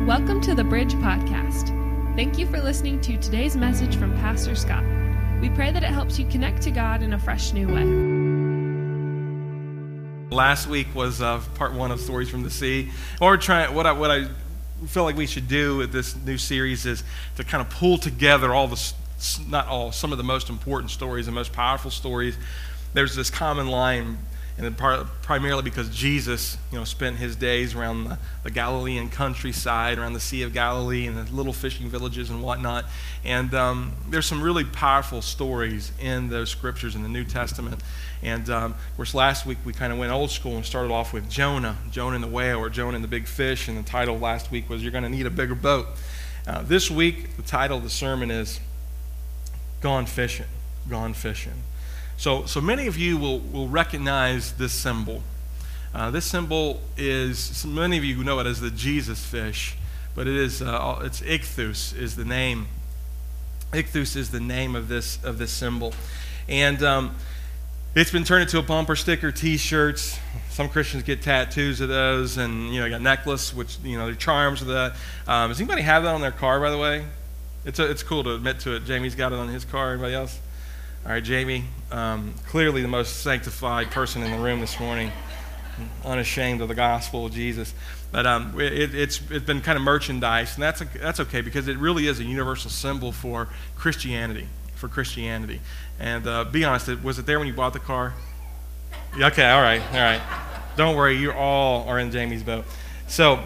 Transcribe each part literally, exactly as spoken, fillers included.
Welcome to the Bridge Podcast. Thank you for listening to today's message from Pastor Scott. We pray that it helps you connect to God in a fresh new way. Last week was uh, part one of Stories from the Sea. What we're trying, what I, what I feel like we should do with this new series is to kind of pull together all the, not all, some of the most important stories, the most powerful stories. There's this common line, and part, primarily because Jesus, you know, spent his days around the, the Galilean countryside, around the Sea of Galilee, and the little fishing villages and whatnot. And um, there's some really powerful stories in those scriptures in the New Testament. And um, of course, last week we kind of went old school and started off with Jonah, Jonah and the whale, or Jonah and the big fish. And the title last week was "You're going to need a bigger boat." Uh, this week, the title of the sermon is "Gone Fishing." Gone fishing. So, so many of you will, will recognize this symbol. Uh, this symbol is, many of you know it as the Jesus fish, but it is, uh, it's ichthus is the name. Ichthus is the name of this of this symbol, and um, it's been turned into a bumper sticker, T-shirts. Some Christians get tattoos of those, and you know, you got necklace, which you know, they're charms of that. Um, does anybody have that on their car? By the way, it's a, it's cool to admit to it. Jamie's got it on his car. Anybody else? All right, Jamie, um, clearly the most sanctified person in the room this morning, unashamed of the gospel of Jesus. But um, it, it's it's been kind of merchandised, and that's a, that's okay because it really is a universal symbol for Christianity, for Christianity. And uh, be honest, was it there when you bought the car? Okay, all right, all right. Don't worry, you all are in Jamie's boat. So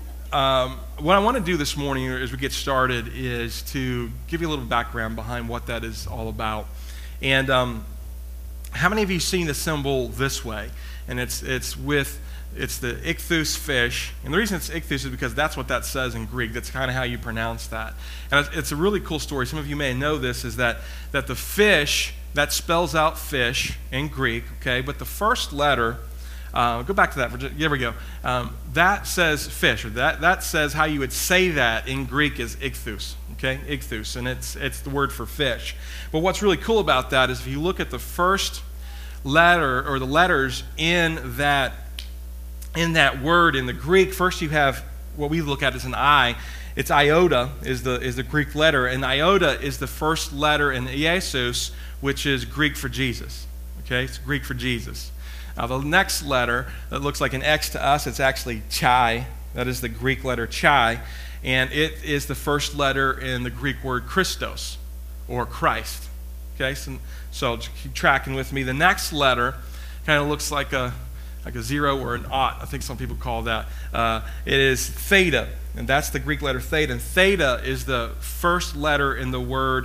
um, what I want to do this morning as we get started is to give you a little background behind what that is all about. And um, how many of you seen the symbol this way? And it's it's with it's the ichthus fish. And the reason it's ichthus is because that's what that says in Greek. That's kind of how you pronounce that. And it's, it's a really cool story. Some of you may know this, is that that the fish, that spells out fish in Greek, okay? But the first letter, uh, go back to that. For just, there we go. Um, that says fish, or that, that says how you would say that in Greek is ichthus. Okay, ichthus, and it's it's the word for fish. But what's really cool about that is if you look at the first letter or the letters in that in that word in the Greek, first you have what we look at as an I. It's iota is the is the Greek letter, and iota is the first letter in Jesus, which is Greek for Jesus. Okay, it's Greek for Jesus. Now the next letter that looks like an X to us, it's actually chi. That is the Greek letter chi. And it is the first letter in the Greek word Christos, or Christ. Okay, so, so keep tracking with me. The next letter kind of looks like a like a zero or an aught. I think some people call that. Uh, it is theta, and that's the Greek letter theta. And theta is the first letter in the word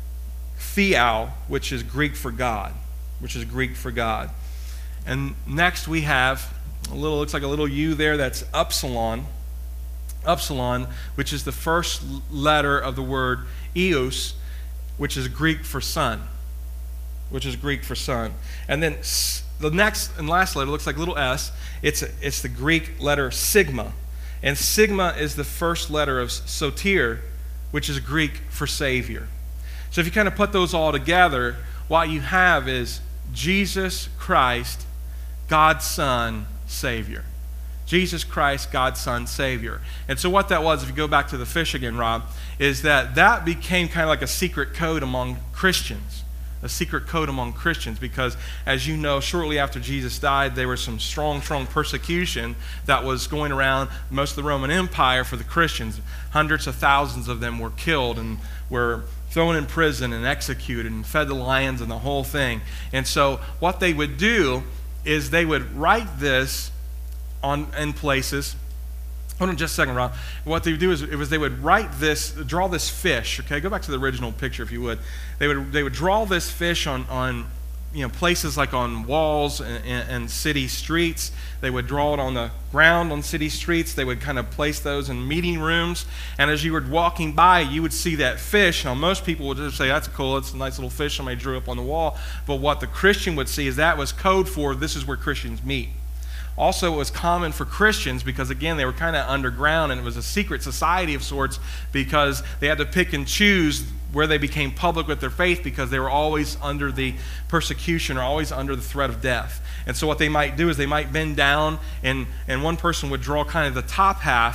theou, which is Greek for God, which is Greek for God. And next we have a little, looks like a little U there. That's upsilon. Upsilon, which is the first letter of the word eos, which is Greek for sun, which is Greek for sun. And then the next and last letter looks like a little s. It's a, it's the Greek letter sigma, and sigma is the first letter of soter, which is Greek for savior. So if you kind of put those all together, what you have is Jesus Christ, God's Son, Savior. Jesus Christ, God's Son, Savior. And so what that was, if you go back to the fish again, Rob, is that that became kind of like a secret code among Christians. A secret code among Christians because, as you know, shortly after Jesus died, there was some strong, strong persecution that was going around most of the Roman Empire for the Christians. Hundreds of thousands of them were killed and were thrown in prison and executed and fed to lions and the whole thing. And so what they would do is they would write this on in places. Hold on just a second, Rob. What they would do is it was they would write this, draw this fish. Okay, go back to the original picture if you would. They would they would draw this fish on on you know places like on walls and, and, and city streets. They would draw it on the ground on city streets. They would kind of place those in meeting rooms. And as you were walking by, you would see that fish. Now, most people would just say, "That's cool. It's a nice little fish somebody drew up on the wall." But what the Christian would see is that was code for this is where Christians meet. Also, it was common for Christians because, again, they were kind of underground and it was a secret society of sorts because they had to pick and choose where they became public with their faith because they were always under the persecution or always under the threat of death. And so what they might do is they might bend down and, and one person would draw kind of the top half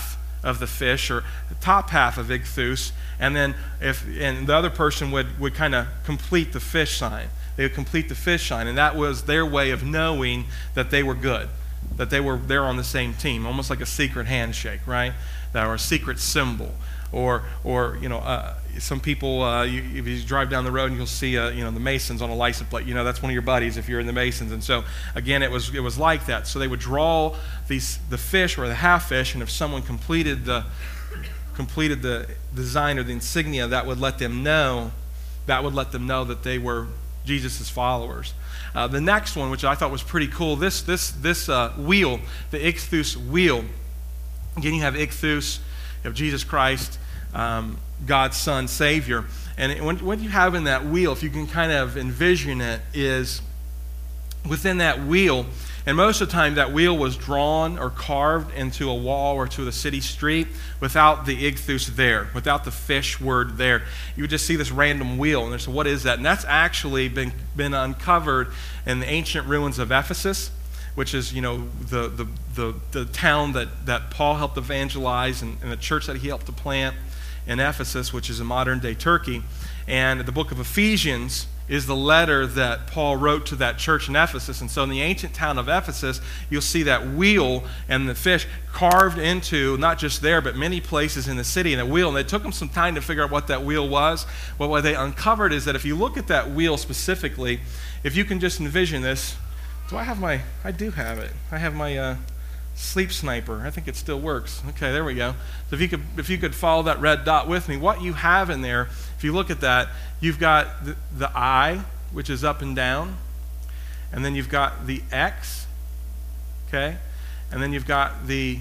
of the fish, or the top half of ichthus, and then if and the other person would, would kind of complete the fish sign. They would complete the fish sign, and that was their way of knowing that they were good, that they were there on the same team, almost like a secret handshake, right? That or a secret symbol, or or you know, uh, some people uh, you, if you drive down the road and you'll see uh, you know the Masons on a license plate. You know that's one of your buddies if you're in the Masons, and so again it was it was like that. So they would draw these the fish or the half fish, and if someone completed the completed the design or the insignia, that would let them know that would let them know that they were Jesus' followers. Uh, the next one, which I thought was pretty cool, this this this uh, wheel, the ichthus wheel. Again, you have ichthus, you have Jesus Christ, um, God's Son, Savior. And it, when, what you have in that wheel, if you can kind of envision it, is within that wheel, and most of the time that wheel was drawn or carved into a wall or to the city street without the ichthus there, without the fish word there. You would just see this random wheel, and they say, what is that? And that's actually been, been uncovered in the ancient ruins of Ephesus, which is, you know, the the the, the town that, that Paul helped evangelize, and, and the church that he helped to plant in Ephesus, which is in modern-day Turkey. And the book of Ephesians is the letter that Paul wrote to that church in Ephesus. And so in the ancient town of Ephesus, you'll see that wheel and the fish carved into, not just there, but many places in the city, in a wheel. And it took them some time to figure out what that wheel was. But what they uncovered is that if you look at that wheel specifically, if you can just envision this, do I have my, I do have it. I have my uh, sleep sniper. I think it still works. Okay, there we go. So if you could, if you could follow that red dot with me, what you have in there, if you look at that, you've got the, the I, which is up and down, and then you've got the X, okay, and then you've got the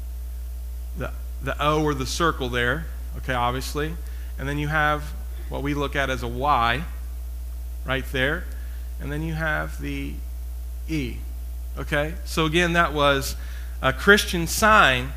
the the O or the circle there, okay, obviously, and then you have what we look at as a Y, right there, and then you have the E, okay. So again, that was a Christian sign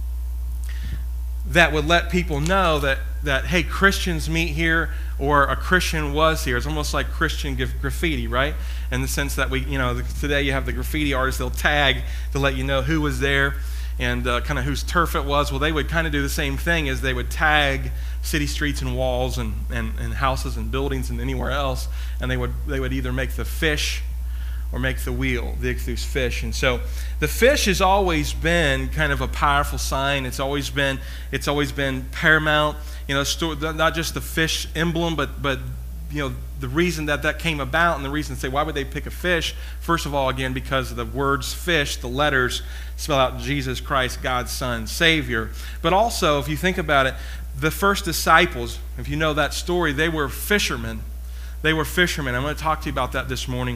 that would let people know that, that hey, Christians meet here, or a Christian was here. It's almost like Christian graffiti, right? In the sense that we, you know, today you have the graffiti artists, they'll tag to let you know who was there and uh, kind of whose turf it was. Well, they would kind of do the same thing, as they would tag city streets and walls and, and, and houses and buildings and anywhere else, and they would they would either make the fish or make the wheel, the ichthus fish. And so the fish has always been kind of a powerful sign. It's always been it's always been paramount. You know, not just the fish emblem, but but you know the reason that that came about, and the reason to say why would they pick a fish? First of all, again, because of the words fish, the letters spell out Jesus Christ, God's Son, Savior. But also, if you think about it, the first disciples, if you know that story, they were fishermen. They were fishermen. I'm going to talk to you about that this morning.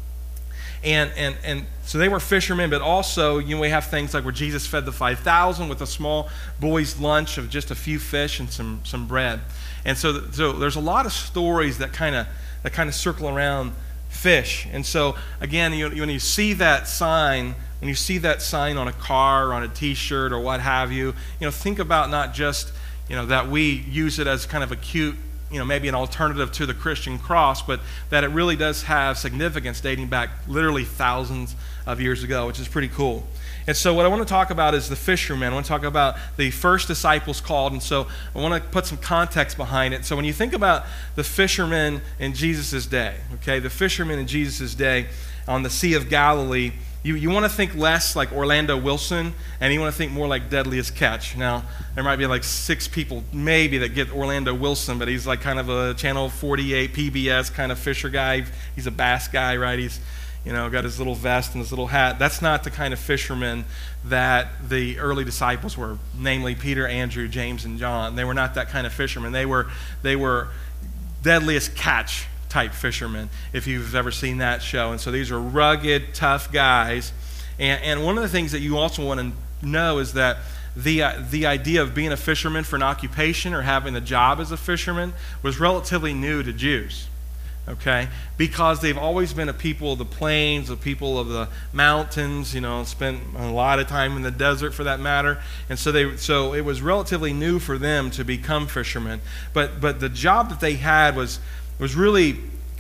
And, and and so they were fishermen, but also, you know, we have things like where Jesus fed the five thousand with a small boy's lunch of just a few fish and some some bread. And so so there's a lot of stories that kind of that kind of circle around fish. And so again, you, when you see that sign, when you see that sign on a car, or on a T-shirt, or what have you, you know, think about not just, you know, that we use it as kind of a cute, you know, maybe an alternative to the Christian cross, but that it really does have significance dating back literally thousands of years ago, which is pretty cool. And so what I want to talk about is the fishermen. I want to talk about the first disciples called, and so I want to put some context behind it. So when you think about the fishermen in Jesus' day, okay, the fishermen in Jesus' day on the Sea of Galilee, You, you want to think less like Orlando Wilson, and you want to think more like Deadliest Catch. Now, there might be like six people maybe that get Orlando Wilson, but he's like kind of a Channel forty-eight P B S kind of fisher guy. He's a bass guy, right? He's, you know, got his little vest and his little hat. That's not the kind of fishermen that the early disciples were, namely Peter, Andrew, James, and John. They were not that kind of fishermen. They were, they were Deadliest Catch type fishermen, if you've ever seen that show. And so these are rugged, tough guys. And, and one of the things that you also want to know is that the uh, the idea of being a fisherman for an occupation, or having a job as a fisherman, was relatively new to Jews. Okay, because they've always been a people of the plains, a people of the mountains. You know, spent a lot of time in the desert, for that matter. And so they so it was relatively new for them to become fishermen. But but the job that they had was was really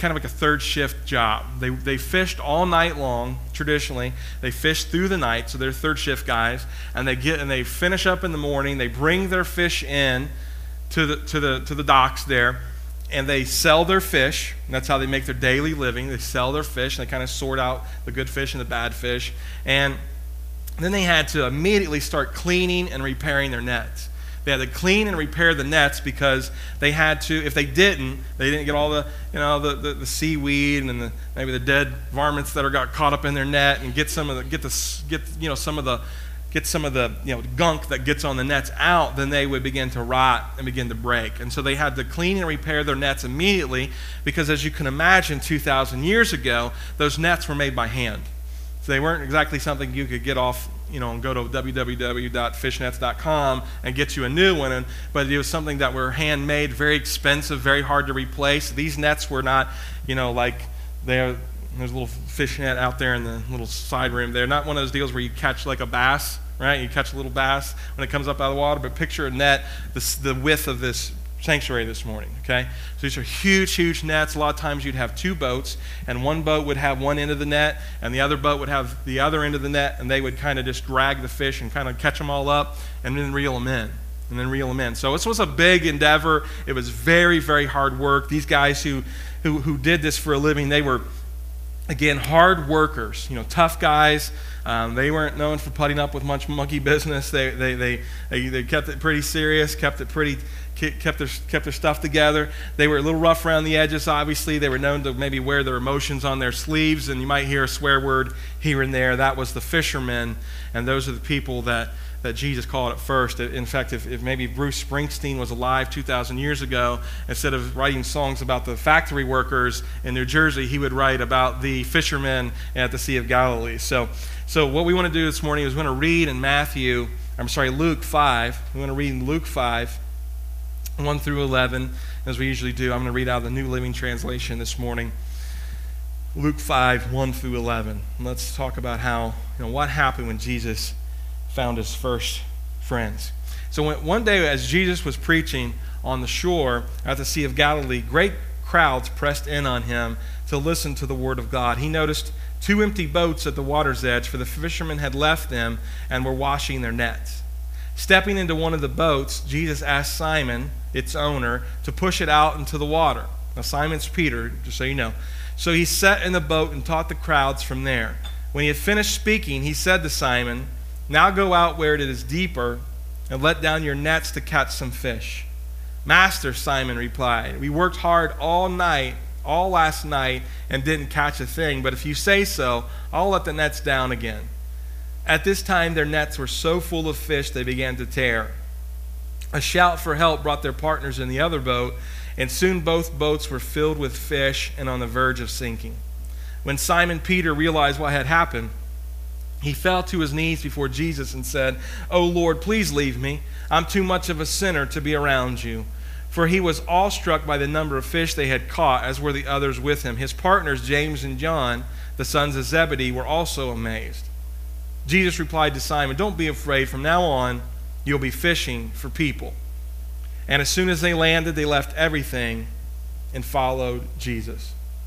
kind of like a third shift job. They they fished all night long. Traditionally, they fish through the night, so they're third shift guys, and they get and they finish up in the morning. They bring their fish in to the to the to the docks there, and they sell their fish. And that's how they make their daily living. They sell their fish, and they kind of sort out the good fish and the bad fish. And then they had to immediately start cleaning and repairing their nets. They had to clean and repair the nets because they had to, if they didn't, they didn't get all the, you know, the, the, the seaweed and the, maybe the dead varmints that are got caught up in their net, and get some of the, get the, get, you know, some of the, get some of the, you know, gunk that gets on the nets out, then they would begin to rot and begin to break. And so they had to clean and repair their nets immediately because, as you can imagine, two thousand years ago, those nets were made by hand. So they weren't exactly something you could get off, you know, and go to w w w dot fish nets dot com and get you a new one. And, but it was something that were handmade, very expensive, very hard to replace. These nets were not, you know, like they're, there's a little fish net out there in the little side room. They're not one of those deals where you catch like a bass, right? You catch a little bass when it comes up out of the water. But picture a net, the, the width of this sanctuary this morning, okay? So these are huge, huge nets. A lot of times you'd have two boats, and one boat would have one end of the net, and the other boat would have the other end of the net, and they would kind of just drag the fish and kind of catch them all up and then reel them in, and then reel them in. So this was a big endeavor. It was very, very hard work. These guys who, who, who did this for a living, they were, again, hard workers, you know, tough guys. Um, they weren't known for putting up with much monkey business. They, they, they, they, they kept it pretty serious, kept it pretty kept their kept their stuff together. They were a little rough around the edges, obviously. They were known to maybe wear their emotions on their sleeves, and you might hear a swear word here and there. That was the fishermen, and those are the people that, that Jesus called at first. In fact, if, if maybe Bruce Springsteen was alive two thousand years ago, instead of writing songs about the factory workers in New Jersey, he would write about the fishermen at the Sea of Galilee. So, so what we want to do this morning is we want to read in Matthew, I'm sorry, Luke five. We want to read in Luke five, one through eleven, as we usually do. I'm going to read out the New Living Translation this morning. Luke five, one through eleven. And let's talk about how, you know, what happened when Jesus found his first friends. So when, one day as Jesus was preaching on the shore at the Sea of Galilee, great crowds pressed in on him to listen to the word of God. He noticed two empty boats at the water's edge, for the fishermen had left them and were washing their nets. Stepping into one of the boats, Jesus asked Simon, its owner, to push it out into the water. Now Simon's Peter, just so you know. So he sat in the boat and taught the crowds from there. When he had finished speaking, he said to Simon, "Now go out where it is deeper and let down your nets to catch some fish." "Master," Simon replied, "we worked hard all night, all last night, and didn't catch a thing. But if you say so, I'll let the nets down again." At this time, their nets were so full of fish they began to tear. A shout for help brought their partners in the other boat, and soon both boats were filled with fish and on the verge of sinking. When Simon Peter realized what had happened, he fell to his knees before Jesus and said, "Oh Lord, please leave me. I'm too much of a sinner to be around you." For he was awestruck by the number of fish they had caught, as were the others with him. His partners, James and John, the sons of Zebedee, were also amazed. Jesus replied to Simon, "Don't be afraid. From now on, you'll be fishing for people." And as soon as they landed, they left everything and followed Jesus.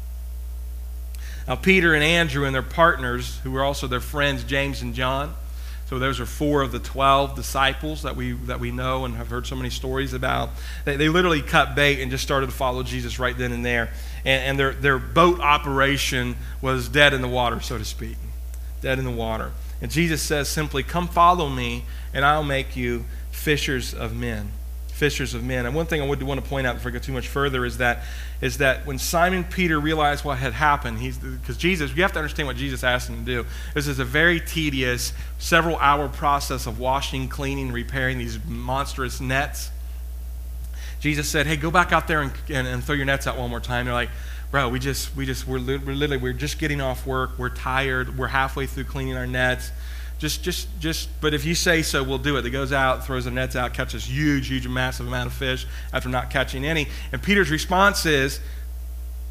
Now, Peter and Andrew and their partners, who were also their friends, James and John, so those are four of the twelve disciples that we that we know and have heard so many stories about. They, they literally cut bait and just started to follow Jesus right then and there. And, and their, their boat operation was dead in the water, so to speak. Dead in the water. And Jesus says simply, "Come follow me, and I'll make you fishers of men." Fishers of men. And one thing I would want to point out before I go too much further is that is that when Simon Peter realized what had happened, he's because Jesus, you have to understand what Jesus asked him to do. This is a very tedious, several hour process of washing, cleaning, repairing these monstrous nets. Jesus said, "Hey, go back out there and, and, and throw your nets out one more time." They're like, "Bro, we just, we just, we're, li- we're literally, we're just getting off work. We're tired. We're halfway through cleaning our nets. Just, just, just, but if you say so, we'll do it." He goes out, throws the nets out, catches huge, huge, massive amount of fish after not catching any. And Peter's response is,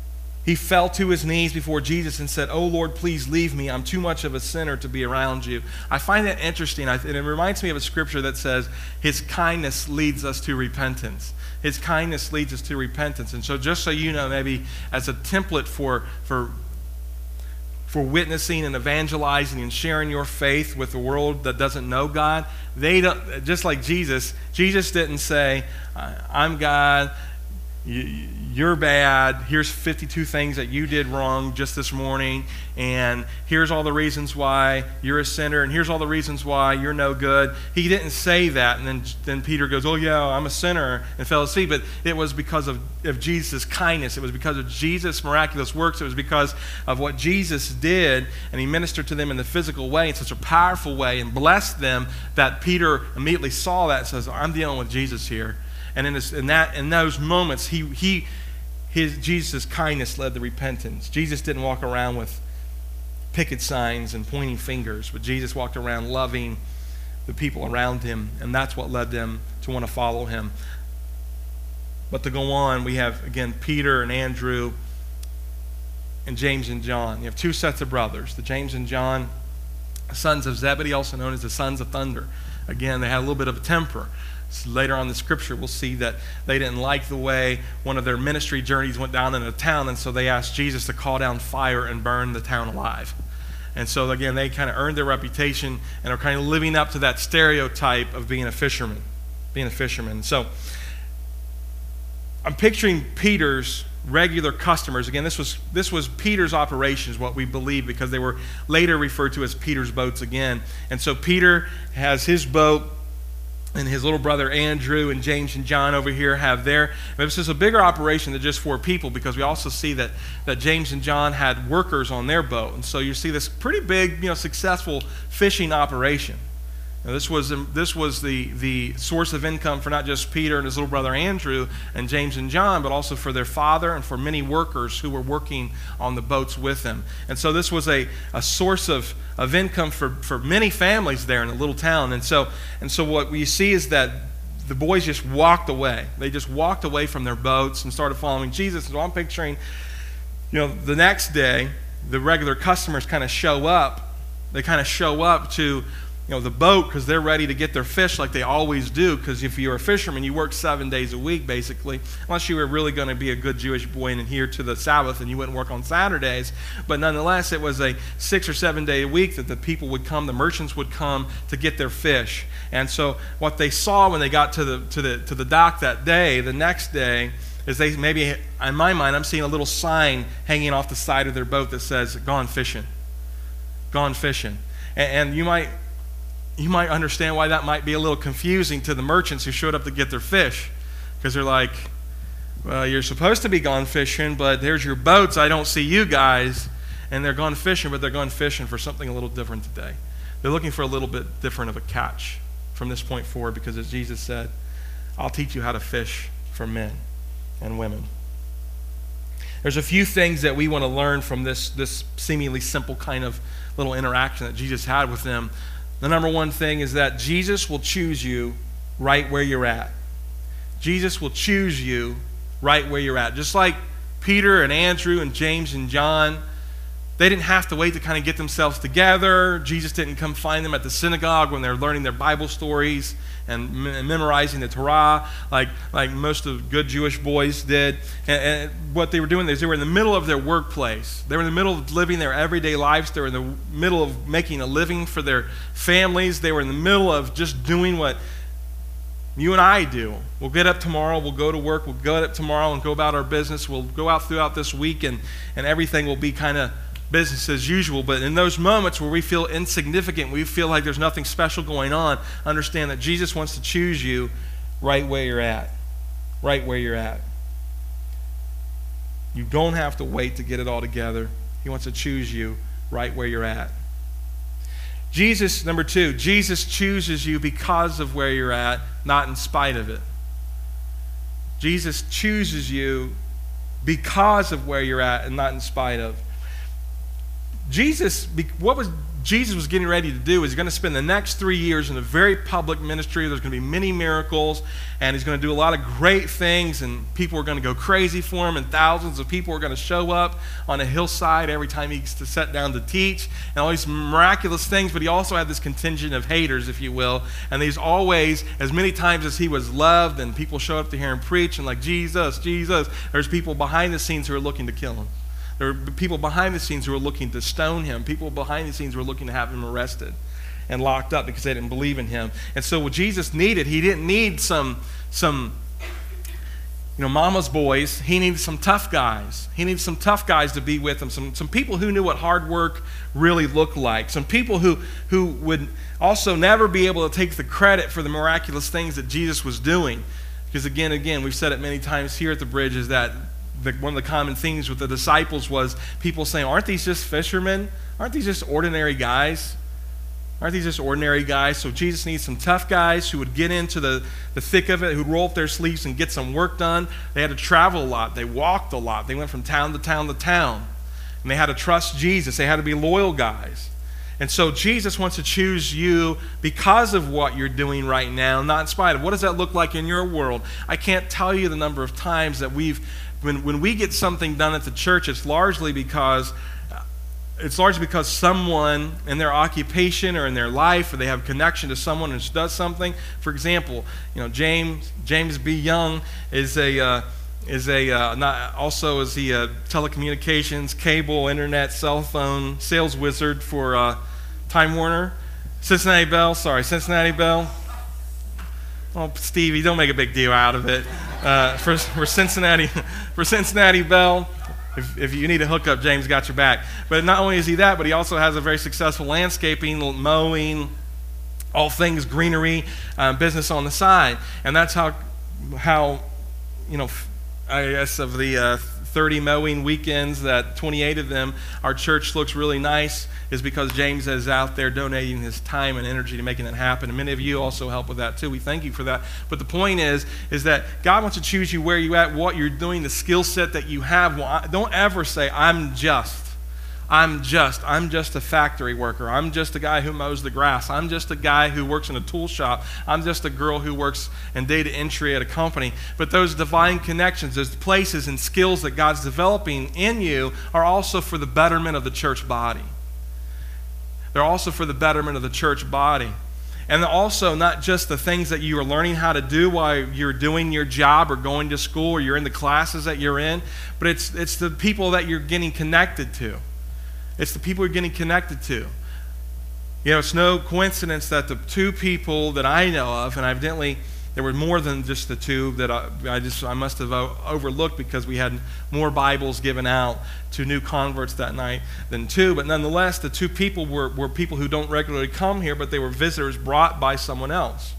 he fell to his knees before Jesus and said, "Oh Lord, please leave me. I'm too much of a sinner to be around you." I find that interesting. I, and it reminds me of a scripture that says, his kindness leads us to repentance. His kindness leads us to repentance. And so just so you know, maybe as a template for, for, for witnessing and evangelizing and sharing your faith with the world that doesn't know God, they don't, just like Jesus, Jesus didn't say, "I'm God, you're bad, here's fifty-two things that you did wrong just this morning, and here's all the reasons why you're a sinner, and here's all the reasons why you're no good." He didn't say that, and then, then Peter goes, "Oh yeah, I'm a sinner," and fell asleep. But it was because of, of Jesus' kindness. It was because of Jesus' miraculous works. It was because of what Jesus did, and he ministered to them in the physical way, in such a powerful way, and blessed them, that Peter immediately saw that and says, "I'm dealing with Jesus here." And in, this, in that, in those moments, he, he, his Jesus' kindness led to repentance. Jesus didn't walk around with picket signs and pointing fingers, but Jesus walked around loving the people around him, and that's what led them to want to follow him. But to go on, we have, again, Peter and Andrew and James and John. You have two sets of brothers, the James and John, sons of Zebedee, also known as the sons of thunder. Again, they had a little bit of a temper. So later on in the scripture, we'll see that they didn't like the way one of their ministry journeys went down in a town, and so they asked Jesus to call down fire and burn the town alive. And so, again, they kind of earned their reputation and are kind of living up to that stereotype of being a fisherman, being a fisherman. So I'm picturing Peter's regular customers. Again, this was this was Peter's operations, what we believe, because they were later referred to as Peter's boats again. And so Peter has his boat, and his little brother Andrew and James and John over here have their. This is a bigger operation than just four people, because we also see that, that James and John had workers on their boat. And so you see this pretty big, you know, successful fishing operation. Now, this was this was the, the source of income for not just Peter and his little brother Andrew and James and John, but also for their father and for many workers who were working on the boats with them. And so this was a, a source of, of income for, for many families there in the little town. And so and so what we see is that the boys just walked away. They just walked away from their boats and started following Jesus. So I'm picturing, you know, the next day, the regular customers kind of show up. They kind of show up to, you know, the boat, because they're ready to get their fish like they always do, because if you're a fisherman, you work seven days a week, basically, unless you were really going to be a good Jewish boy and adhere to the Sabbath, and you wouldn't work on Saturdays. But nonetheless, it was a six or seven day a week that the people would come, the merchants would come to get their fish. And so what they saw when they got to the to the to the dock that day, the next day, is they maybe, in my mind, I'm seeing a little sign hanging off the side of their boat that says, "Gone fishing, gone fishing." And, and you might You might understand why that might be a little confusing to the merchants who showed up to get their fish, because they're like, "Well, you're supposed to be gone fishing, but there's your boats. I don't see you guys." And they're gone fishing, but they're gone fishing for something a little different today. They're looking for a little bit different of a catch from this point forward, because as Jesus said, "I'll teach you how to fish for men and women." There's a few things that we want to learn from this, this seemingly simple kind of little interaction that Jesus had with them. The number one thing is that Jesus will choose you right where you're at. Jesus will choose you right where you're at. Just like Peter and Andrew and James and John, they didn't have to wait to kind of get themselves together. Jesus didn't come find them at the synagogue when they're learning their Bible stories and memorizing the Torah like, like most of good Jewish boys did. And, and what they were doing is they were in the middle of their workplace. They were in the middle of living their everyday lives. They were in the middle of making a living for their families. They were in the middle of just doing what you and I do. We'll get up tomorrow, we'll go to work, we'll go up tomorrow and go about our business. We'll go out throughout this week, and, and everything will be kind of business as usual. But in those moments where we feel insignificant, we feel like there's nothing special going on, understand that Jesus wants to choose you right where you're at. Right where you're at. You don't have to wait to get it all together. He wants to choose you right where you're at. Jesus, number two, Jesus chooses you because of where you're at, not in spite of it. Jesus chooses you because of where you're at and not in spite of. Jesus, what was Jesus was getting ready to do is he's going to spend the next three years in a very public ministry. There's going to be many miracles, and he's going to do a lot of great things, and people are going to go crazy for him, and thousands of people are going to show up on a hillside every time he gets to sit down to teach, and all these miraculous things. But he also had this contingent of haters, if you will, and there's always, as many times as he was loved and people show up to hear him preach and like, Jesus, Jesus, there's people behind the scenes who are looking to kill him. There were people behind the scenes who were looking to stone him. People behind the scenes who were looking to have him arrested and locked up because they didn't believe in him. And so what Jesus needed, he didn't need some, some you know, mama's boys. He needed some tough guys. He needed some tough guys to be with him, some, some people who knew what hard work really looked like, some people who, who would also never be able to take the credit for the miraculous things that Jesus was doing. Because again, again, we've said it many times here at the Bridge, is that The, one of the common themes with the disciples was people saying, aren't these just fishermen? Aren't these just ordinary guys? Aren't these just ordinary guys? So Jesus needs some tough guys who would get into the, the thick of it, who'd roll up their sleeves and get some work done. They had to travel a lot. They walked a lot. They went from town to town to town. And they had to trust Jesus. They had to be loyal guys. And so Jesus wants to choose you because of what you're doing right now, not in spite of. What does that look like in your world? I can't tell you the number of times that we've When, when we get something done at the church, it's largely because it's largely because someone in their occupation or in their life, or they have connection to someone who does something. For example, you know, James James B. Young is a uh, is a uh, not also is he a telecommunications, cable, internet, cell phone sales wizard for uh, Time Warner, Cincinnati Bell. Sorry, Cincinnati Bell. Oh, Stevie, don't make a big deal out of it. Uh, for, for Cincinnati, for Cincinnati Bell, if, if you need a hookup, James got your back. But not only is he that, but he also has a very successful landscaping, mowing, all things greenery uh, business on the side. And that's how, how, you know, I guess of the uh, thirty mowing weekends, that twenty-eight of them, our church looks really nice, is because James is out there donating his time and energy to making that happen. And many of you also help with that too. We thank you for that. But the point is, is that God wants to choose you where you're at, what you're doing, the skill set that you have. Well, I, don't ever say, I'm just. I'm just. I'm just a factory worker. I'm just a guy who mows the grass. I'm just a guy who works in a tool shop. I'm just a girl who works in data entry at a company. But those divine connections, those places and skills that God's developing in you are also for the betterment of the church body. They're also for the betterment of the church body. And they're also not just the things that you are learning how to do while you're doing your job or going to school or you're in the classes that you're in, but it's it's the people that you're getting connected to. It's the people you're getting connected to. You know, it's no coincidence that the two people that I know of, and evidently there were more than just the two that I, I just I must have overlooked because we had more Bibles given out to new converts that night than two. But nonetheless, the two people were, were people who don't regularly come here, but they were visitors brought by someone else.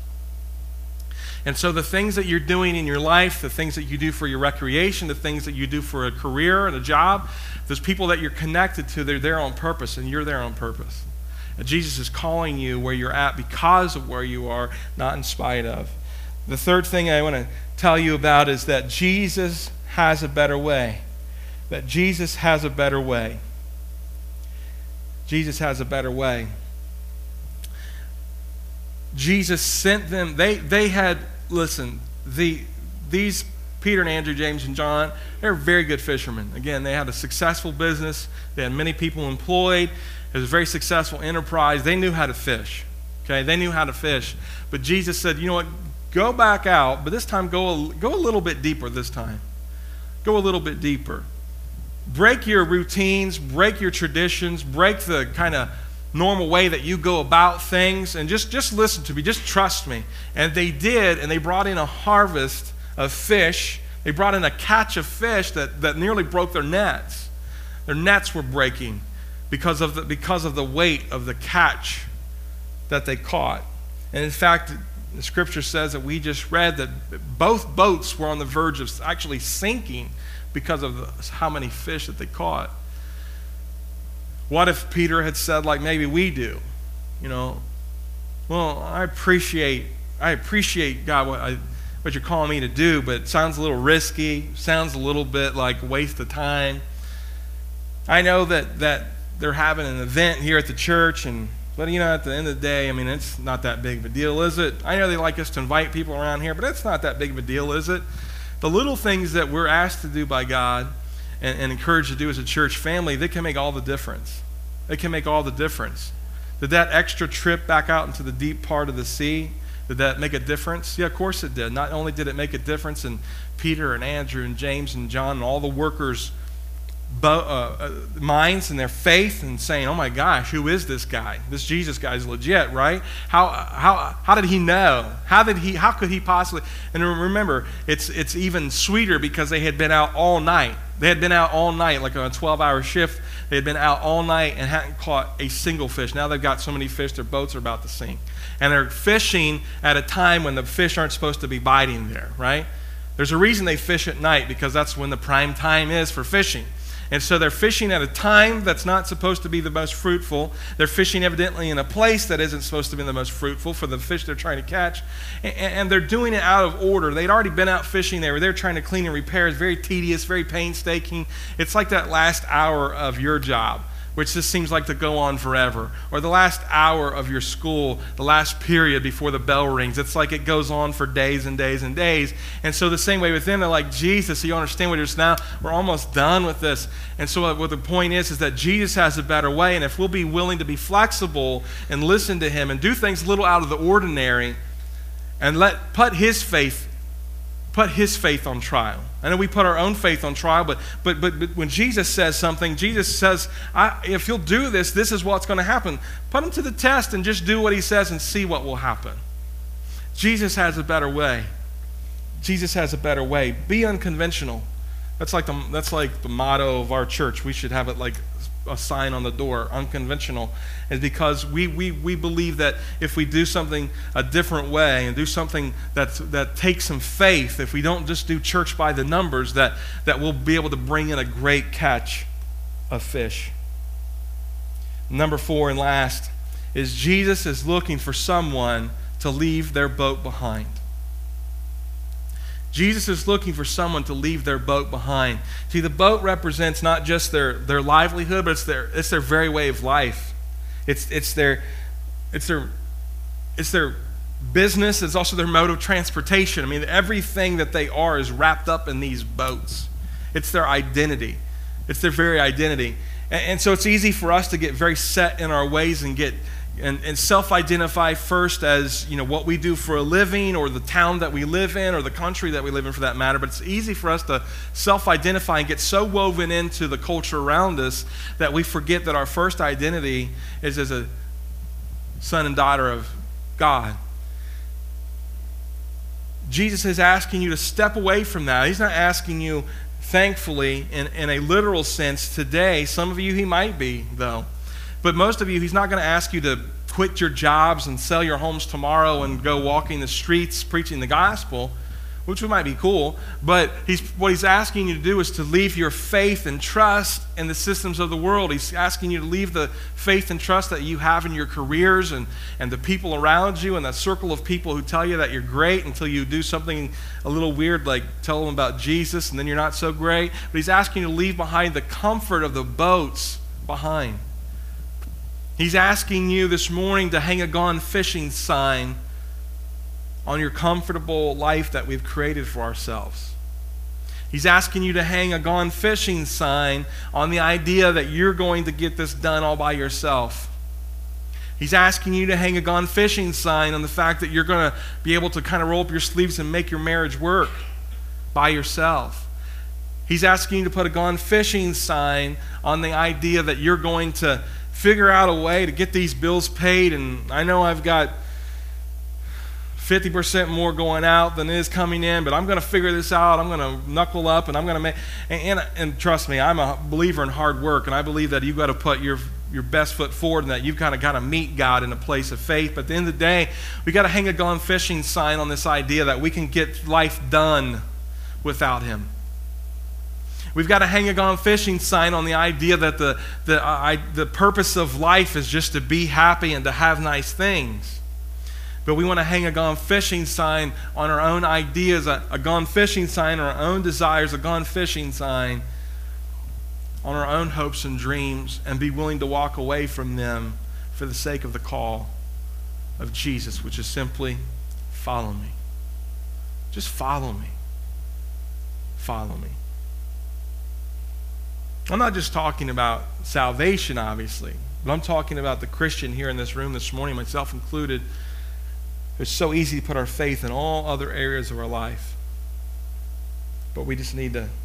And so the things that you're doing in your life, the things that you do for your recreation, the things that you do for a career and a job, those people that you're connected to, they're there on purpose, and you're there on purpose. And Jesus is calling you where you're at because of where you are, not in spite of. The third thing I want to tell you about is that Jesus has a better way. That Jesus has a better way. Jesus has a better way. Jesus sent them, they, they had, listen, the these Peter and Andrew, James and John, they were very good fishermen. Again, they had a successful business. They had many people employed. It was a very successful enterprise. They knew how to fish. Okay, they knew how to fish. But Jesus said, you know what, go back out, but this time go a, go a little bit deeper this time. Go a little bit deeper. Break your routines, break your traditions, break the kind of normal way that you go about things, and just, just listen to me, just trust me. And they did, and they brought in a harvest of fish. They brought in a catch of fish that, that nearly broke their nets. Their nets were breaking because of the, because of the weight of the catch that they caught. And in fact, the scripture says that we just read that both boats were on the verge of actually sinking because of the, how many fish that they caught. What if Peter had said, like maybe we do, you know, well, I appreciate, I appreciate God what, I, what you're calling me to do, but it sounds a little risky, sounds a little bit like a waste of time. I know that that they're having an event here at the church, and but you know, at the end of the day, I mean, it's not that big of a deal, is it? I know they like us to invite people around here, but it's not that big of a deal, is it? The little things that we're asked to do by God and, and encouraged to do as a church family, they can make all the difference. They can make all the difference. Did that extra trip back out into the deep part of the sea, did that make a difference? Yeah, of course it did. Not only did it make a difference in Peter and Andrew and James and John and all the workers' bo- uh, uh, minds and their faith and saying, oh my gosh, who is this guy? This Jesus guy is legit, right? How how how did he know? How did he? How could he possibly? And remember, it's it's even sweeter because they had been out all night. They had been out all night, like on a twelve-hour shift. They had been out all night and hadn't caught a single fish. Now they've got so many fish, their boats are about to sink. And they're fishing at a time when the fish aren't supposed to be biting there, right? There's a reason they fish at night, because that's when the prime time is for fishing. And so they're fishing at a time that's not supposed to be the most fruitful. They're fishing evidently in a place that isn't supposed to be the most fruitful for the fish they're trying to catch. And, and they're doing it out of order. They'd already been out fishing. They were there trying to clean and repair. It's very tedious, very painstaking. It's like that last hour of your job, which just seems like to go on forever. Or the last hour of your school, the last period before the bell rings. It's like it goes on for days and days and days. And so the same way with them, they're like, Jesus, so you understand what it is now? We're almost done with this. And so what the point is, is that Jesus has a better way. And if we'll be willing to be flexible and listen to him and do things a little out of the ordinary and let put his faith put his faith on trial. I know we put our own faith on trial, but but but, but when Jesus says something, Jesus says, I, if you'll do this, this is what's going to happen. Put him to the test and just do what he says and see what will happen. Jesus has a better way. Jesus has a better way. Be unconventional. That's like the that's like the motto of our church. We should have it like a sign on the door. Unconventional is because we we we believe that if we do something a different way and do something that that takes some faith, if we don't just do church by the numbers, that that we'll be able to bring in a great catch of fish. Number four and last is Jesus is looking for someone to leave their boat behind. Jesus is looking for someone to leave their boat behind. See, the boat represents not just their, their livelihood, but it's their it's their very way of life. It's it's their it's their it's their business. It's also their mode of transportation. I mean, everything that they are is wrapped up in these boats. It's their identity. It's their very identity. And, and so it's easy for us to get very set in our ways and get And, and self-identify first as, you know, what we do for a living or the town that we live in or the country that we live in for that matter. But it's easy for us to self-identify and get so woven into the culture around us that we forget that our first identity is as a son and daughter of God. Jesus is asking you to step away from that. He's not asking you, thankfully, in, in a literal sense today. Some of you he might be, though. But most of you, he's not going to ask you to quit your jobs and sell your homes tomorrow and go walking the streets preaching the gospel, which might be cool. But he's, what he's asking you to do is to leave your faith and trust in the systems of the world. He's asking you to leave the faith and trust that you have in your careers and, and the people around you and that circle of people who tell you that you're great until you do something a little weird like tell them about Jesus and then you're not so great. But he's asking you to leave behind the comfort of the boats behind. He's asking you this morning to hang a gone fishing sign on your comfortable life that we've created for ourselves. He's asking you to hang a gone fishing sign on the idea that you're going to get this done all by yourself. He's asking you to hang a gone fishing sign on the fact that you're going to be able to kind of roll up your sleeves and make your marriage work by yourself. He's asking you to put a gone fishing sign on the idea that you're going to figure out a way to get these bills paid, and I know I've got fifty percent more going out than is coming in, but I'm going to figure this out. I'm going to knuckle up, and I'm going to make, and, and, and trust me, I'm a believer in hard work, and I believe that you've got to put your your best foot forward and that you've kind of got to meet God in a place of faith. But at the end of the day, we got to hang a gone fishing sign on this idea that we can get life done without him. We've got to hang a gone fishing sign on the idea that the, the, uh, I, the purpose of life is just to be happy and to have nice things. But we want to hang a gone fishing sign on our own ideas, a, a gone fishing sign on our own desires, a gone fishing sign on our own hopes and dreams and be willing to walk away from them for the sake of the call of Jesus, which is simply follow me. Just follow me. Follow me. I'm not just talking about salvation, obviously, but I'm talking about the Christian here in this room this morning, myself included. It's so easy to put our faith in all other areas of our life, but we just need to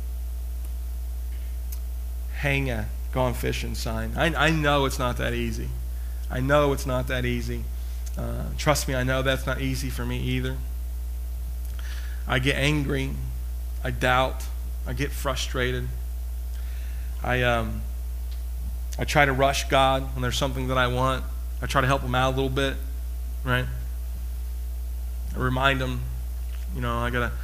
hang a gone fishing sign. I, I know it's not that easy. I know it's not that easy. Uh, trust me, I know that's not easy for me either. I get angry. I doubt. I get frustrated. I um, I try to rush God when there's something that I want. I try to help him out a little bit, right? I remind him, you know, I gotta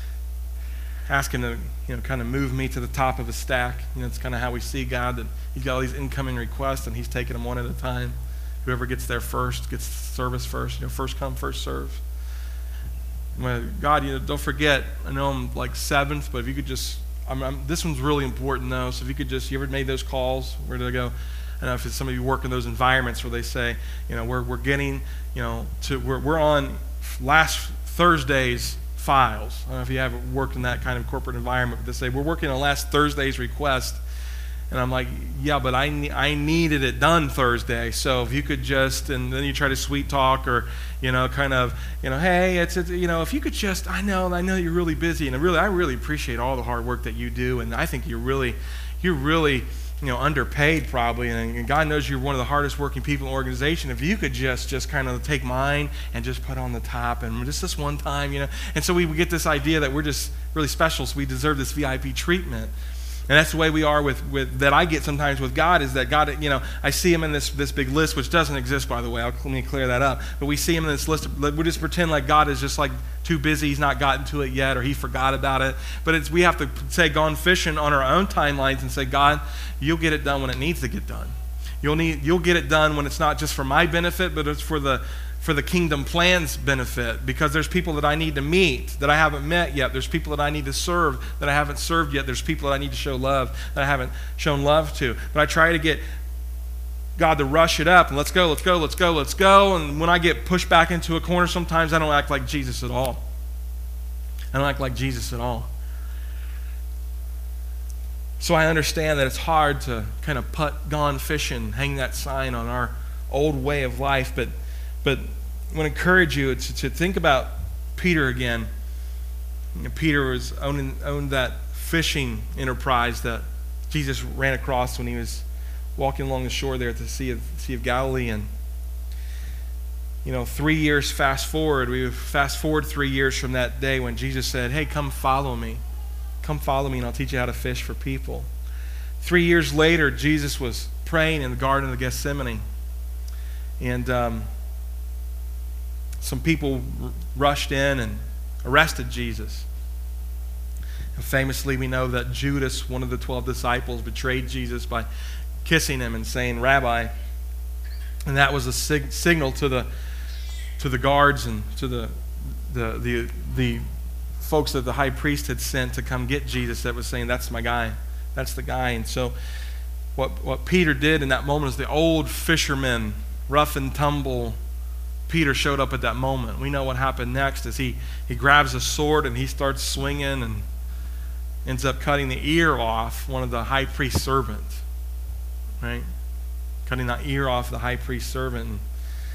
ask him to, you know, kind of move me to the top of a stack. You know, it's kind of how we see God, that he's got all these incoming requests and he's taking them one at a time. Whoever gets there first gets service first. You know, first come, first serve. Well, God, you know, don't forget, I know I'm like seventh, but if you could just, I'm, I'm, this one's really important though, so if you could just, you ever made those calls? Where did I go? I don't know if it's some of you work in those environments where they say, you know, we're we're getting, you know, to we're we're on last Thursday's files. I don't know if you haven't worked in that kind of corporate environment, but they say, we're working on last Thursday's request. And I'm like, yeah, but I, ne- I needed it done Thursday. So if you could just, and then you try to sweet talk or, you know, kind of, you know, hey, it's, it's you know, if you could just, I know, I know you're really busy. And I really, I really appreciate all the hard work that you do. And I think you're really, you're really, you know, underpaid probably. And, and God knows you're one of the hardest working people in the organization. If you could just, just kind of take mine and just put on the top and just this one time, you know. And so we, we get this idea that we're just really special, so we deserve this V I P treatment. And that's the way we are with, with that I get sometimes with God, is that God, you know, I see him in this, this big list, which doesn't exist, by the way. I'll, let me clear that up. But we see him in this list. We just pretend like God is just like too busy. He's not gotten to it yet, or he forgot about it. But it's, we have to say, gone fishing on our own timelines and say, God, you'll get it done when it needs to get done. You'll need, you'll get it done when it's not just for my benefit, but it's for the for the kingdom plan's benefit, because there's people that I need to meet that I haven't met yet. There's people that I need to serve that I haven't served yet. There's people that I need to show love that I haven't shown love to. But I try to get God to rush it up and let's go, let's go, let's go, let's go. And when I get pushed back into a corner, sometimes I don't act like Jesus at all. I don't act like Jesus at all. So I understand that it's hard to kind of put gone fishing, hang that sign on our old way of life, but But I want to encourage you to, to think about Peter again. You know, Peter was owning, owned that fishing enterprise that Jesus ran across when he was walking along the shore there at the Sea of, sea of Galilee. And, you know, three years fast forward, we fast forward three years from that day when Jesus said, hey, come follow me. Come follow me and I'll teach you how to fish for people. Three years later, Jesus was praying in the Garden of Gethsemane. And um, some people r- rushed in and arrested Jesus. And famously, we know that Judas, one of the twelve disciples, betrayed Jesus by kissing him and saying, Rabbi. And that was a sig- signal to the to the guards and to the, the the the folks that the high priest had sent to come get Jesus, that was saying, that's my guy. That's the guy. And so what, what Peter did in that moment is the old fisherman, rough and tumble Peter showed up at that moment. We know what happened next is he, he grabs a sword and he starts swinging and ends up cutting the ear off one of the high priest's servants. Right? Cutting that ear off the high priest's servant. And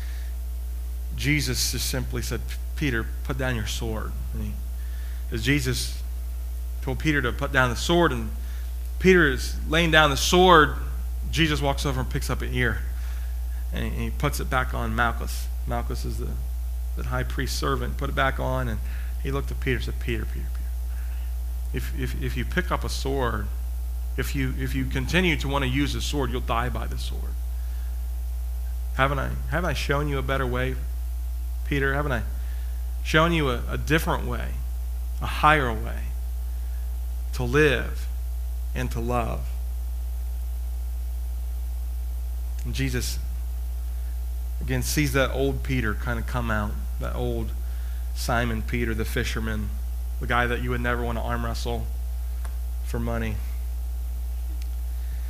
Jesus just simply said, Peter, put down your sword. And he, as Jesus told Peter to put down the sword, and Peter is laying down the sword, Jesus walks over and picks up an ear. And he puts it back on Malchus. Malchus is the, the high priest's servant. Put it back on, and he looked at Peter and said, Peter, Peter, Peter. If, if, if you pick up a sword, if you, if you continue to want to use the sword, you'll die by the sword. Haven't I, haven't I shown you a better way, Peter? Haven't I shown you a, a different way, a higher way to live and to love? And Jesus, again, sees that old Peter kind of come out, that old Simon Peter, the fisherman, the guy that you would never want to arm wrestle for money.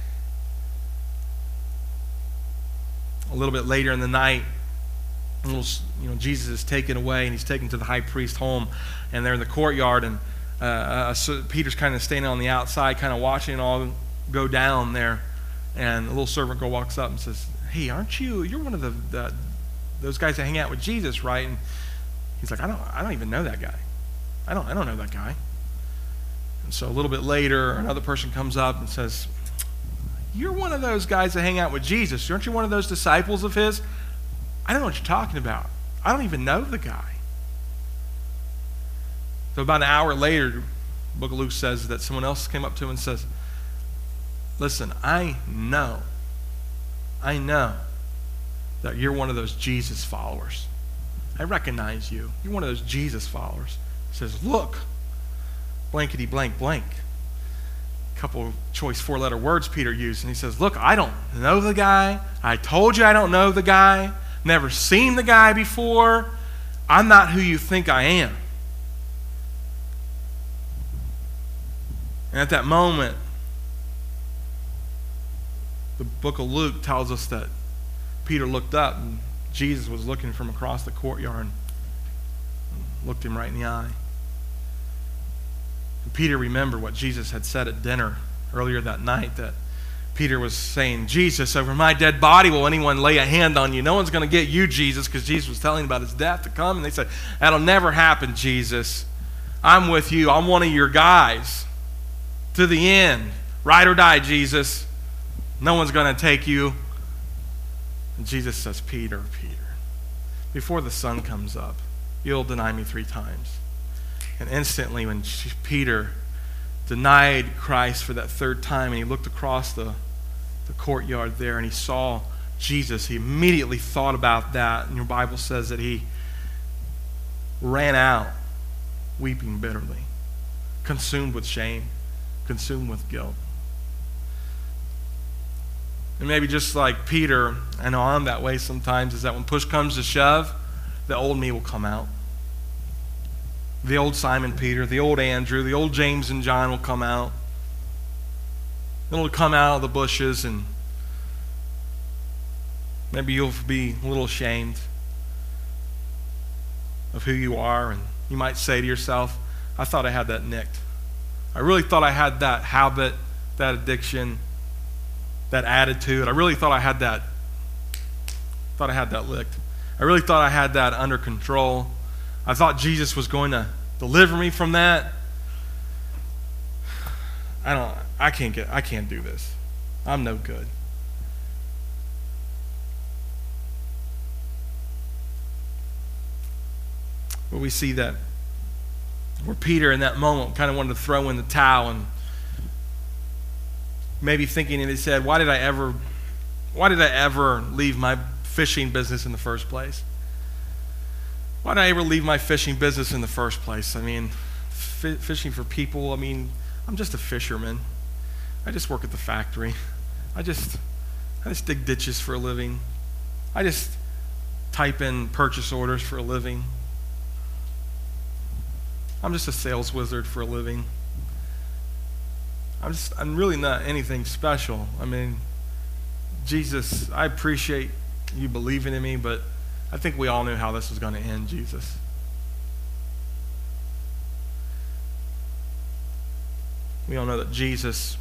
a little bit later in the night, little, you know, Jesus is taken away, and he's taken to the high priest's home, and they're in the courtyard, and uh, uh, so Peter's kind of standing on the outside, kind of watching it all go down there, and a little servant girl walks up and says, "Hey, aren't you? You're one of the, the those guys that hang out with Jesus, right?" And he's like, "I don't, I don't even know that guy. I don't, I don't know that guy." And so a little bit later, another person comes up and says, "You're one of those guys that hang out with Jesus. Aren't you one of those disciples of his?" "I don't know what you're talking about. I don't even know the guy." So about an hour later, the book of Luke says that someone else came up to him and says, "Listen, I know, I know that you're one of those Jesus followers. I recognize you. You're one of those Jesus followers." He says, "Look, blankety blank blank." A couple of choice four-letter words Peter used, and he says, "Look, I don't know the guy. I told you I don't know the guy. Never seen the guy before. I'm not who you think I am." And at that moment, the book of Luke tells us that Peter looked up, and Jesus was looking from across the courtyard and looked him right in the eye. And Peter remembered what Jesus had said at dinner earlier that night, that Peter was saying, "Jesus, over my dead body will anyone lay a hand on you? No one's going to get you, Jesus," because Jesus was telling about his death to come. And they said, "That'll never happen, Jesus. I'm with you. I'm one of your guys to the end. Ride or die, Jesus. No one's going to take you." And Jesus says, "Peter, Peter, before the sun comes up, you'll deny me three times." And instantly when Peter denied Christ for that third time, and he looked across the, the courtyard there, and he saw Jesus, he immediately thought about that. And your Bible says that he ran out weeping bitterly, consumed with shame, consumed with guilt. And maybe just like Peter, I know I'm that way sometimes, is that when push comes to shove, the old me will come out. The old Simon Peter, the old Andrew, the old James and John will come out. It'll come out of the bushes, and maybe you'll be a little ashamed of who you are, and you might say to yourself, "I thought I had that nicked. I really thought I had that habit, that addiction, that attitude. I really thought I had that, thought I had that licked. I really thought I had that under control. I thought Jesus was going to deliver me from that. I don't, I can't get, I can't do this. I'm no good." But we see that where Peter in that moment kind of wanted to throw in the towel, and maybe thinking in his head, why did I ever, why did I ever leave my fishing business in the first place? Why did I ever leave my fishing business in the first place? I mean, f- fishing for people, I mean, I'm just a fisherman. I just work at the factory. I just, I just dig ditches for a living. I just type in purchase orders for a living. I'm just a sales wizard for a living. I'm just, I'm really not anything special. I mean, Jesus, I appreciate you believing in me, but I think we all knew how this was going to end, Jesus. We all know that Jesus,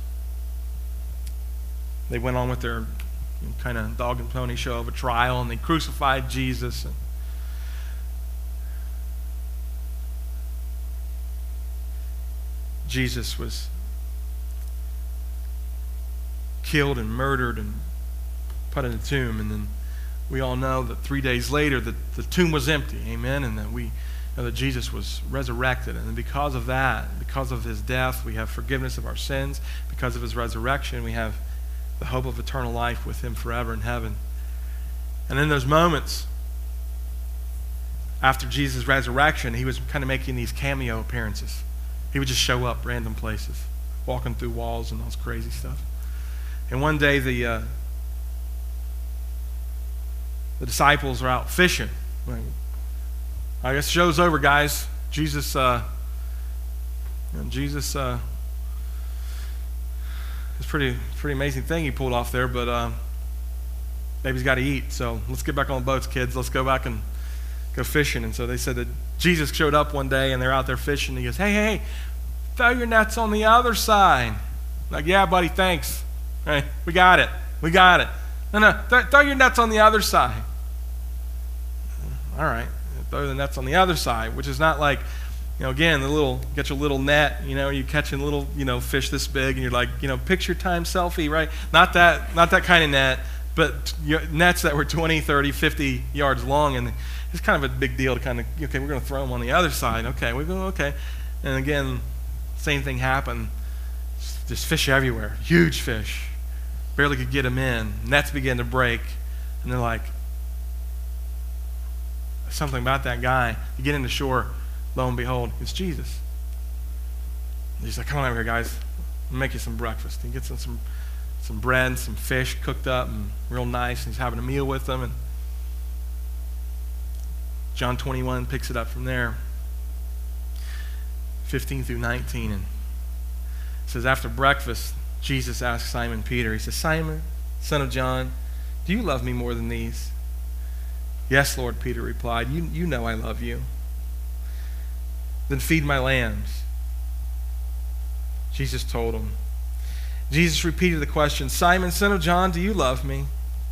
they went on with their kind of dog and pony show of a trial, and they crucified Jesus. And Jesus was killed and murdered and put in a tomb, and then we all know that three days later that the tomb was empty, amen, and that we know that Jesus was resurrected. And because of that, because of his death, we have forgiveness of our sins. Because of his resurrection, we have the hope of eternal life with him forever in heaven. And in those moments after Jesus' resurrection, he was kind of making these cameo appearances. He would just show up random places, walking through walls and all this crazy stuff. And one day the uh, the disciples are out fishing. I guess show's over, guys. Jesus, uh, you know, Jesus, uh, it's pretty, pretty amazing thing he pulled off there. But uh, baby's got to eat, so let's get back on the boats, kids. Let's go back and go fishing. And so they said that Jesus showed up one day, and they're out there fishing. And he goes, hey, hey, hey, throw your nets on the other side. Like, yeah, buddy, thanks. Hey, we got it. We got it. No, no, th- throw your nets on the other side. All right, throw the nets on the other side, which is not like, you know, again, the little, get your little net, you know, you catching little, you know, fish this big, and you're like, you know, picture time selfie, right? Not that, not that kind of net, but nets that were twenty, thirty, fifty yards long, and it's kind of a big deal to kind of, okay, we're going to throw them on the other side. Okay, we go, okay. And again, same thing happened. Just fish everywhere, huge fish. Barely could get them in. Nets began to break, and they're like, something about that guy. You get into shore, lo and behold, it's Jesus. And he's like, come on over here, guys. I'll make you some breakfast. He gets in some, some bread and some fish cooked up and real nice, and he's having a meal with them. And John twenty-one picks it up from there, fifteen through nineteen. And it says, after breakfast, Jesus asked Simon Peter, he says, Simon, son of John, do you love me more than these? Yes, Lord, Peter replied. You, you know I love you. Then feed my lambs. Jesus told him. Jesus repeated the question, Simon, son of John, do you love me?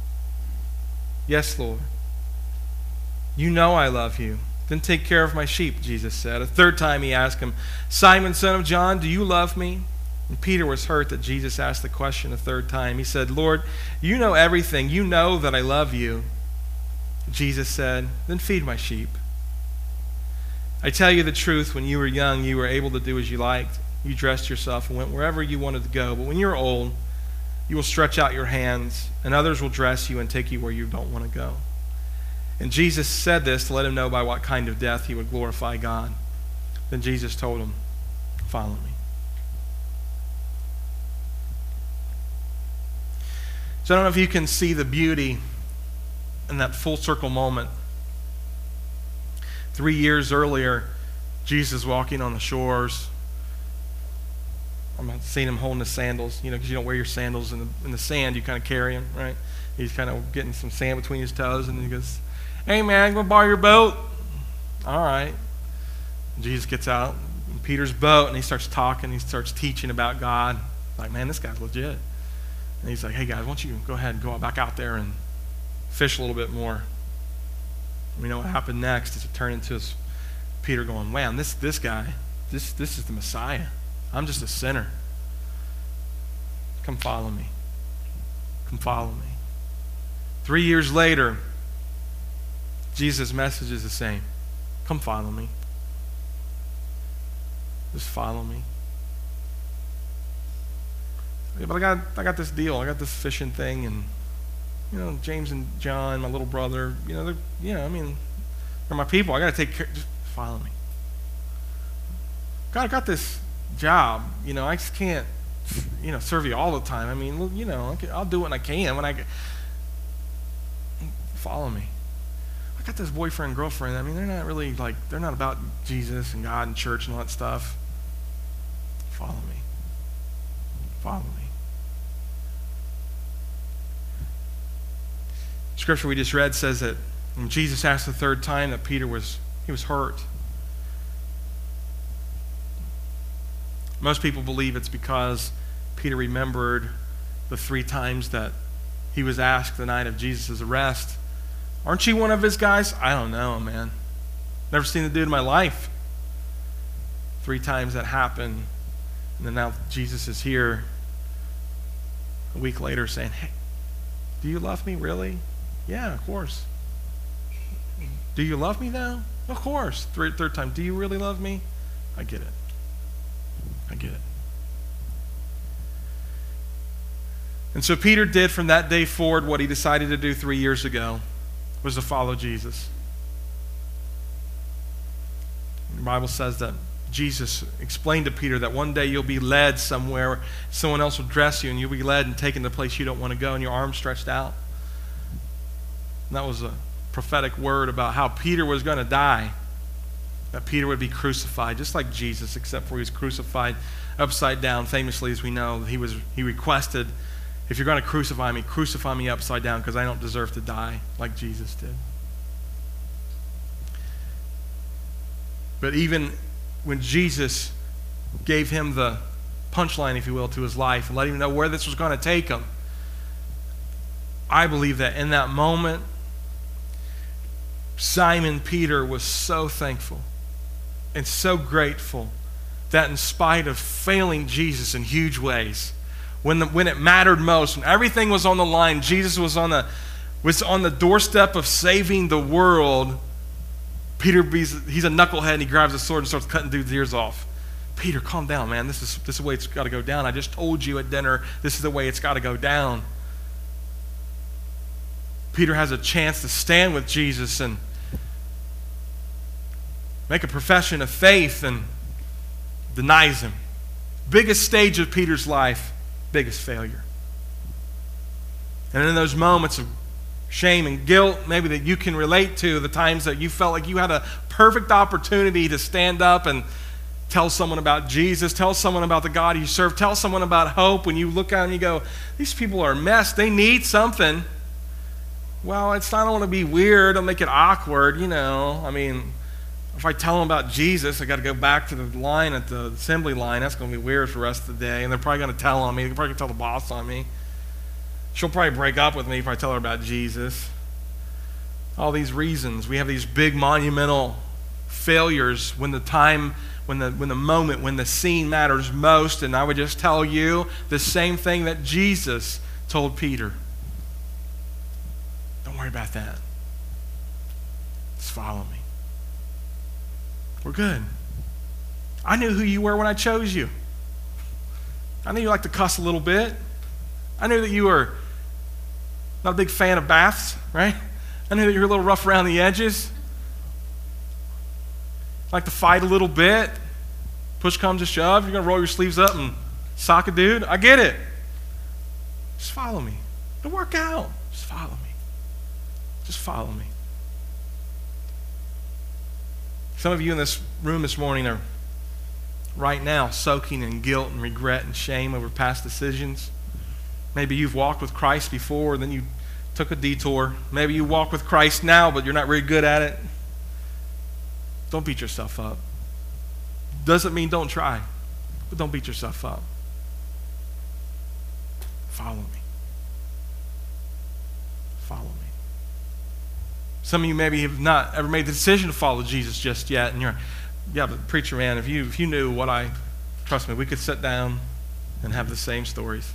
Yes, Lord. You know I love you. Then take care of my sheep, Jesus said. A third time he asked him, Simon, son of John, do you love me? And Peter was hurt that Jesus asked the question a third time. He said, Lord, you know everything. You know that I love you. Jesus said, then feed my sheep. I tell you the truth, when you were young, you were able to do as you liked. You dressed yourself and went wherever you wanted to go. But when you're old, you will stretch out your hands, and others will dress you and take you where you don't want to go. And Jesus said this to let him know by what kind of death he would glorify God. Then Jesus told him, follow me. So I don't know if you can see the beauty in that full circle moment. Three years earlier, Jesus walking on the shores. I'm seeing him holding his sandals, you know, because you don't wear your sandals in the, in the sand. You kind of carry them, right? He's kind of getting some sand between his toes, and he goes, hey, man, I'm going to borrow your boat. All right. And Jesus gets out in Peter's boat, and he starts talking. He starts teaching about God. Like, man, this guy's legit. And he's like, hey, guys, why don't you go ahead and go back out there and fish a little bit more. We know what happened next is it turned into his, Peter going, man, this this guy, this this is the Messiah. I'm just a sinner. Come follow me. Come follow me. Three years later, Jesus' message is the same. Come follow me. Just follow me. Yeah, but I got I got this deal. I got this fishing thing, and you know, James and John, my little brother, you know, they're, you know, I mean, they're my people. I got to take care. Just follow me. God, I got this job. You know, I just can't, you know, serve you all the time. I mean, you know, I'll do what I can when I get. Follow me. I got this boyfriend, girlfriend. I mean, they're not really like, they're not about Jesus and God and church and all that stuff. Follow me. Follow me. Scripture we just read says that when Jesus asked the third time that Peter was, he was hurt. Most people believe it's because Peter remembered the three times that he was asked the night of Jesus' arrest, aren't you one of his guys? I don't know, man. Never seen the dude in my life. Three times that happened, and then now Jesus is here a week later saying, hey, do you love me, really? Yeah, of course. Do you love me now? Of course. Third, third time, do you really love me? I get it. I get it. And so Peter did from that day forward what he decided to do three years ago, was to follow Jesus. The Bible says that Jesus explained to Peter that one day you'll be led somewhere, someone else will dress you, and you'll be led and taken to a place you don't want to go, and your arms stretched out. And that was a prophetic word about how Peter was going to die, that Peter would be crucified, just like Jesus, except for he was crucified upside down. Famously, as we know, he was he requested if you're going to crucify me, crucify me upside down because I don't deserve to die like Jesus did. But even when Jesus gave him the punchline, if you will, to his life and let him know where this was going to take him, I believe that in that moment, Simon Peter was so thankful and so grateful that in spite of failing Jesus in huge ways, when the, when it mattered most, when everything was on the line, Jesus was on the was on the doorstep of saving the world. Peter, he's, he's a knucklehead, and he grabs a sword and starts cutting dude's ears off. Peter, calm down, man. This is this is the way it's got to go down. I just told you at dinner, this is the way it's got to go down. Peter has a chance to stand with Jesus and make a profession of faith, and denies him. Biggest stage of Peter's life, biggest failure. And in those moments of shame and guilt, maybe that you can relate to, the times that you felt like you had a perfect opportunity to stand up and tell someone about Jesus, tell someone about the God you serve, tell someone about hope, when you look out and you go, these people are a mess, they need something. Well, it's not, I don't want to be weird, I'll make it awkward, you know. I mean, if I tell them about Jesus, I got to go back to the line at the assembly line. That's going to be weird for the rest of the day. And they're probably going to tell on me. They're probably going to tell the boss on me. She'll probably break up with me if I tell her about Jesus. All these reasons. We have these big monumental failures when the time, when the when the moment, when the scene matters most. And I would just tell you the same thing that Jesus told Peter. Don't worry about that. Just follow me. We're good. I knew who you were when I chose you. I knew you liked to cuss a little bit. I knew that you were not a big fan of baths, right? I knew that you were a little rough around the edges. Like to fight a little bit. Push comes to shove. You're going to roll your sleeves up and sock a dude. I get it. Just follow me. It'll work out. Just follow me. Just follow me. Some of you in this room this morning are right now soaking in guilt and regret and shame over past decisions. Maybe you've walked with Christ before, and then you took a detour. Maybe you walk with Christ now, but you're not very good at it. Don't beat yourself up. Doesn't mean don't try, but don't beat yourself up. Follow me. Follow me. Some of you maybe have not ever made the decision to follow Jesus just yet, and you're, yeah, but preacher man, if you if you knew what I, trust me, we could sit down and have the same stories.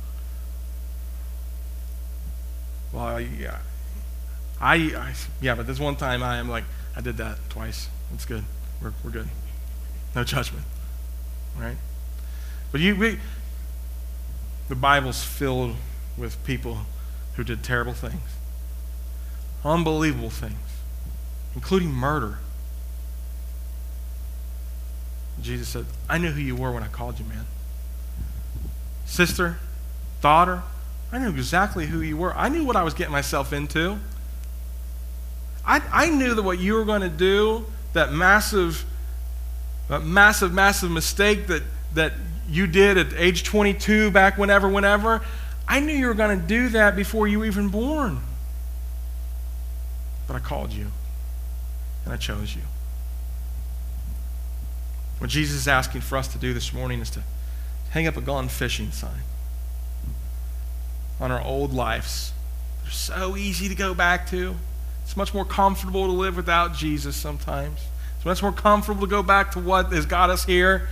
Well, yeah, I, I yeah, but there's one time I am like, I did that twice. It's good. We're we're good. No judgment, right? But you, we, the Bible's filled with people who did terrible things. Unbelievable things, including murder. Jesus said, I knew who you were when I called you, man. Sister, daughter, I knew exactly who you were. I knew what I was getting myself into. I, I knew that what you were going to do, that massive, that massive, massive mistake that, that you did at age twenty-two, back whenever, whenever, I knew you were going to do that before you were even born. But I called you, and I chose you. What Jesus is asking for us to do this morning is to hang up a gone fishing sign on our old lives. They're so easy to go back to. It's much more comfortable to live without Jesus sometimes. It's much more comfortable to go back to what has got us here.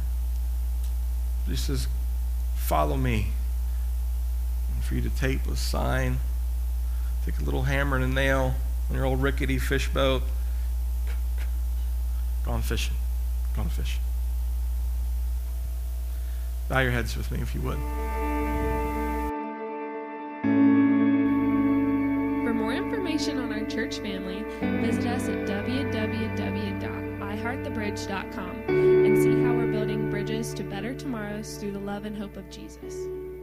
He says, follow me. And for you to tape a sign, take a little hammer and a nail on your old rickety fish boat. Gone fishing. Gone fishing. Bow your heads with me if you would. For more information on our church family, visit us at w w w dot i heart the bridge dot com and see how we're building bridges to better tomorrows through the love and hope of Jesus.